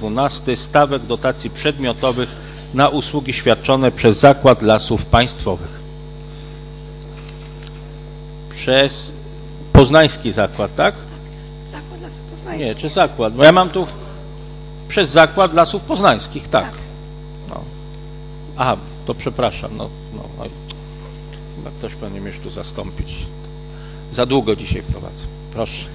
12 stawek dotacji przedmiotowych na usługi świadczone przez Zakład Lasów Państwowych. Przez Poznański Zakład, tak? Zakład Lasów Poznańskich. Nie, czy Zakład? Bo ja mam tu przez Zakład Lasów Poznańskich, tak. No. Aha, to przepraszam. No. Chyba ktoś powinien mnie tu zastąpić. Za długo dzisiaj prowadzę. Proszę.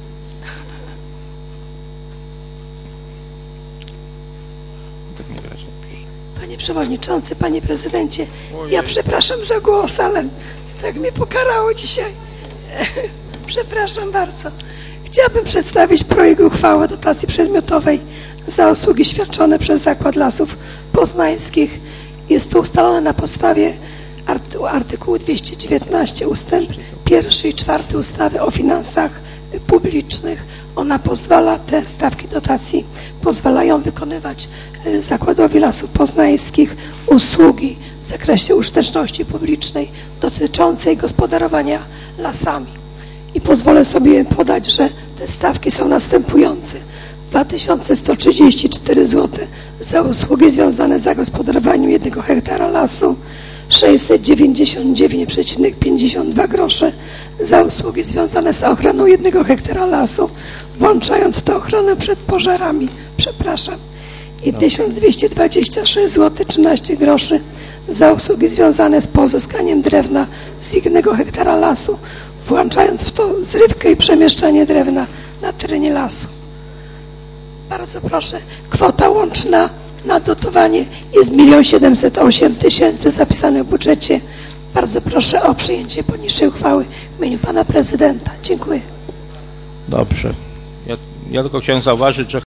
Tak niewyraźnie pisze. Panie Przewodniczący, Panie Prezydencie, ja przepraszam za głos, ale tak mnie pokarało dzisiaj. Przepraszam bardzo. Chciałabym przedstawić projekt uchwały o dotacji przedmiotowej za usługi świadczone przez Zakład Lasów Poznańskich. Jest to ustalone na podstawie artykułu 219 ustęp 1 i 4 ustawy o finansach publicznych. Ona pozwala, te stawki dotacji pozwalają wykonywać Zakładowi Lasów Poznańskich usługi w zakresie użyteczności publicznej dotyczącej gospodarowania lasami. I pozwolę sobie podać, że te stawki są następujące. 2134 zł za usługi związane z zagospodarowaniem 1 hektara lasu, 699,52 grosze za usługi związane z ochroną 1 hektara lasu, włączając w to ochronę przed pożarami, i 1226 zł 13 groszy za usługi związane z pozyskaniem drewna z 1 hektara lasu, włączając w to zrywkę i przemieszczanie drewna na terenie lasu. Bardzo proszę, kwota łączna na dotowanie jest 1 708 000 zapisane w budżecie. Bardzo proszę o przyjęcie poniższej uchwały w imieniu Pana Prezydenta. Dziękuję. Dobrze. Ja tylko chciałem zauważyć, że